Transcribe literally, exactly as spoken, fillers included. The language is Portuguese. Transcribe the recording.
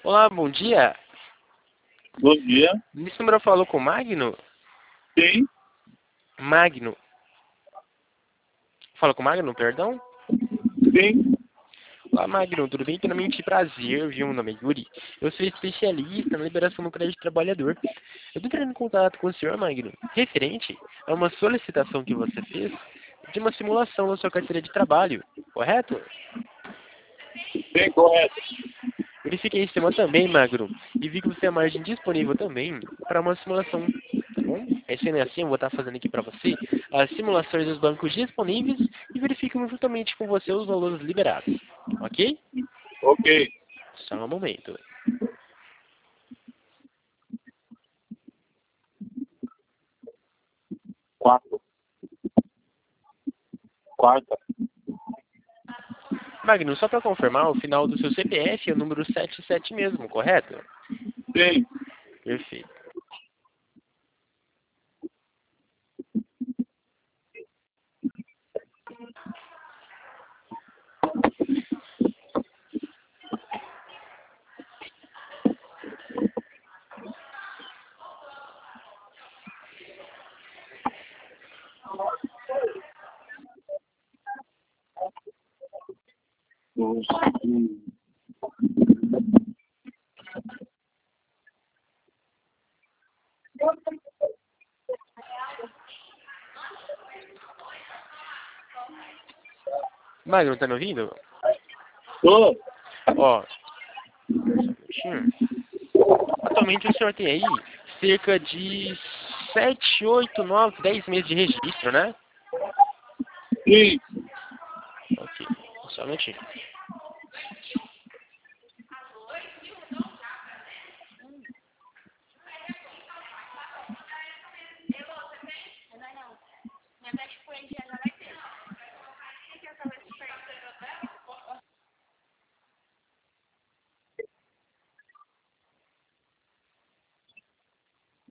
Olá, bom dia. Bom dia. Nesse número eu falo com o Magno? Sim, Magno. Fala com o Magno, perdão? sim. Olá, Magno, tudo bem? Primeiramente, prazer, viu? Meu nome é Yuri. Eu sou especialista na liberação do crédito trabalhador. Eu estou entrando em contato com o senhor, Magno, referente a uma solicitação que você fez de uma simulação da sua carteira de trabalho, correto? Sim, correto. Verifiquei esse tema também, Magno, e vi que você tem a margem disponível também para uma simulação, tá bom? É sendo assim, eu vou estar fazendo aqui para você as simulações dos bancos disponíveis e verifico juntamente com você os valores liberados, ok? Ok. Só um momento. Quatro. Quarta. Magno, só para confirmar, o final do seu C P F é o número setenta e sete mesmo, correto? Sim. Perfeito. Dois. Hum. Magno, tá me ouvindo? Tô. Ó, só um minutinho. Atualmente o senhor tem aí cerca de sete, oito, nove, dez meses de registro, né? Sim. Ok, só um minutinho.